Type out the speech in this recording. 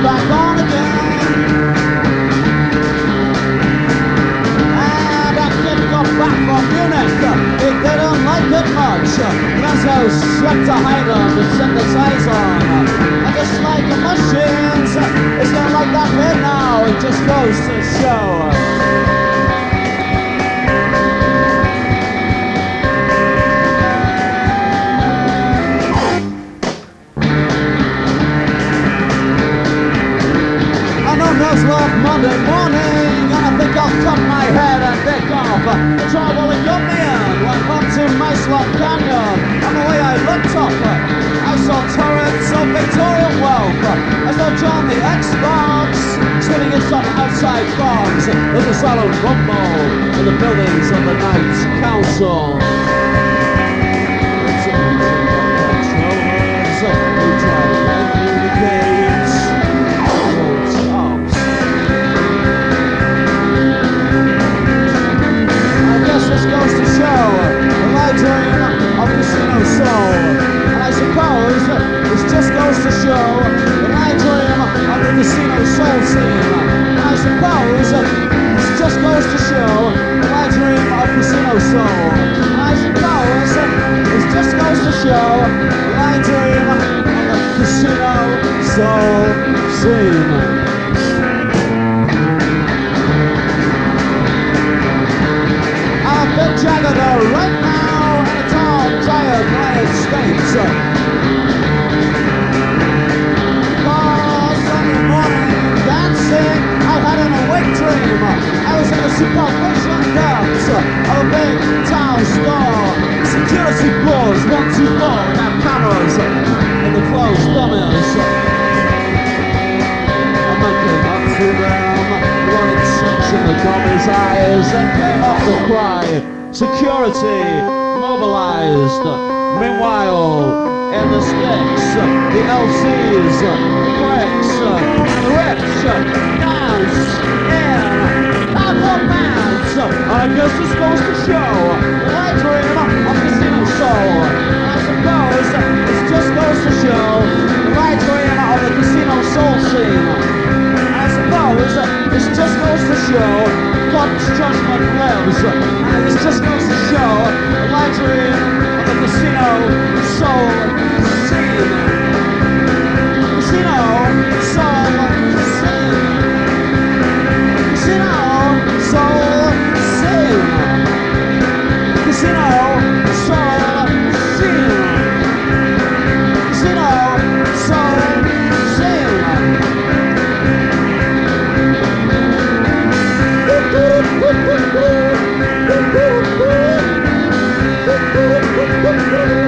back on again. And that kid got back from Munich. He didn't like it much. Glasgow swept to Highland and set the size on. And just like the machines, it's not like that here now. It just goes to show. Last Monday morning, and I think I'll cut my head and dick off. The trouble it got me in, went up to Maestlop Canyon. On the way I looked up, I saw turrets of Victorian wealth. I saw John the Xbox spinning in some outside bogs. There's a silent rumble in the buildings of the Knights Council. This goes to show my dream of Casino Soul. And I suppose this just goes to show my dream of the Casino Soul scene. And I suppose this just goes to show my dream of Casino Soul. And I suppose this just goes to show my dream of the Casino Soul scene. Big Jagger though, right now, in a tall, tired, tired state. Sunday morning, dancing, I had an awake dream. I was in the supervision depths of a big town store. Security floors, 1, 2, 4, and have cameras in the closed dummies. And then came up to them, running six in the dummy's eyes, then came up the cry. Security mobilized. Meanwhile, in the sticks, the LCs, bricks, and rips dance in performance. I guess this goes to show my dream of Casino Soul. I suppose this just goes to show my dream of the Casino Soul scene. I suppose this just goes to show God's judgment lives. And this just goes to show my dream of the Casino Soul scene. Casino Soul scene. Casino Soul scene. Casino Soul scene. Casino Soul scene. Woo-hoo!